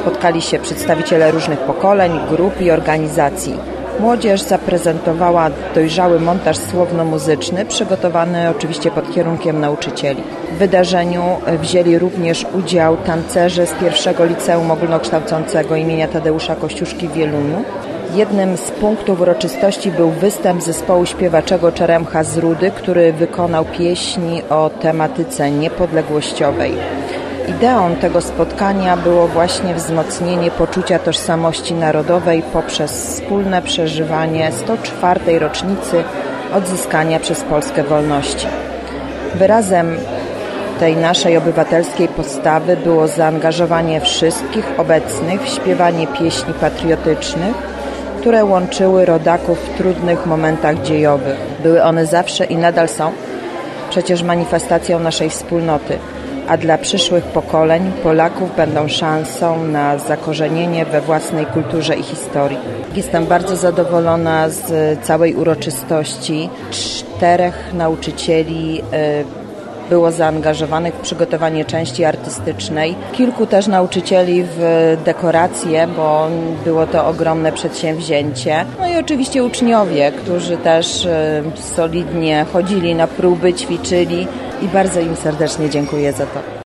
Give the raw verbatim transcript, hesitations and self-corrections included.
spotkali się przedstawiciele różnych pokoleń, grup i organizacji. Młodzież zaprezentowała dojrzały montaż słowno-muzyczny, przygotowany oczywiście pod kierunkiem nauczycieli. W wydarzeniu wzięli również udział tancerze z pierwszego Liceum Ogólnokształcącego imienia Tadeusza Kościuszki w Wieluniu. Jednym z punktów uroczystości był występ zespołu śpiewaczego Czeremcha z Rudy, który wykonał pieśni o tematyce niepodległościowej. Ideą tego spotkania było właśnie wzmocnienie poczucia tożsamości narodowej poprzez wspólne przeżywanie sto czwartej rocznicy odzyskania przez Polskę wolności. Wyrazem tej naszej obywatelskiej postawy było zaangażowanie wszystkich obecnych w śpiewanie pieśni patriotycznych, które łączyły rodaków w trudnych momentach dziejowych. Były one zawsze i nadal są przecież manifestacją naszej wspólnoty, a dla przyszłych pokoleń Polaków będą szansą na zakorzenienie we własnej kulturze i historii. Jestem bardzo zadowolona z całej uroczystości. Czterech nauczycieli było zaangażowanych w przygotowanie części artystycznej. Kilku też nauczycieli w dekoracje, bo było to ogromne przedsięwzięcie. No i oczywiście uczniowie, którzy też solidnie chodzili na próby, ćwiczyli i bardzo im serdecznie dziękuję za to.